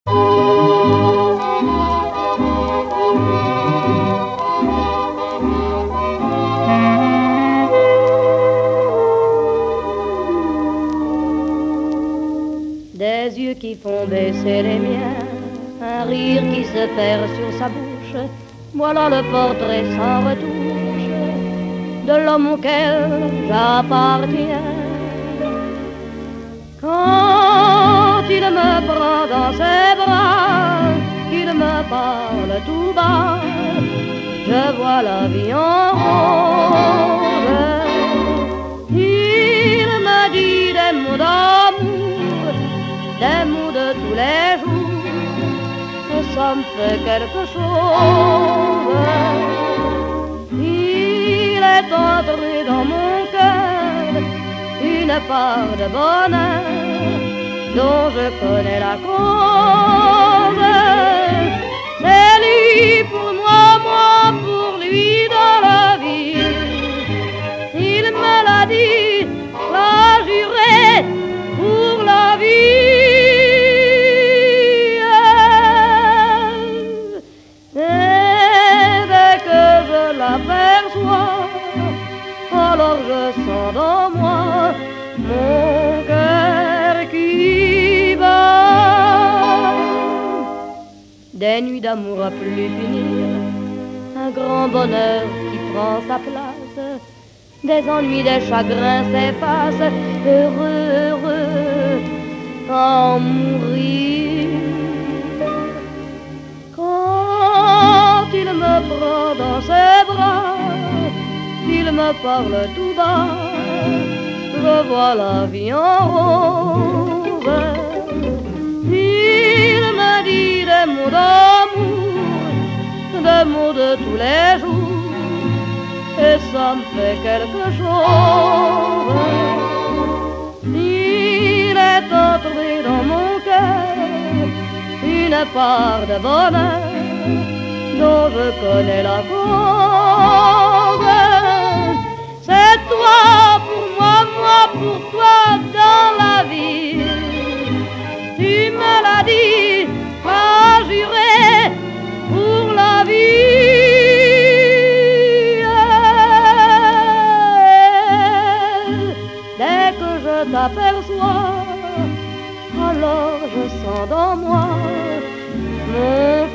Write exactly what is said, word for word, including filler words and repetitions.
Des yeux qui font baisser les miens, un rire qui se perd sur sa bouche, voilà le portrait sans retouche de l'homme auquel j'appartiens. Quand il me prend dans ses bras, qu'il me parle tout bas, je vois la vie en rose. Il me dit des mots d'amour, des mots de tous les jours, que ça me fait quelque chose. Il est entré dans mon cœur une part de bonheur dont je connais la cause. C'est lui pour moi, moi pour lui dans la vie. Il me l'a dit, l'a juré pour la vie. Alors je sens dans moi mon cœur qui bat. Des nuits d'amour à plus finir, un grand bonheur qui prend sa place, des ennuis, des chagrins s'effacent, heureux, heureux, en mourir. Quand il me prend dans ses bras, il me parle tout bas, je vois la vie en rose. Il me dit des mots d'amour, des mots de tous les jours, et ça me fait quelque chose. Il est entré dans mon cœur une part de bonheur dont je connais la cause. C'est toi pour moi, moi pour toi dans la vie. Tu me l'as dit, m'as juré pour la vie. Dès que je t'aperçois, alors je sens dans moi mon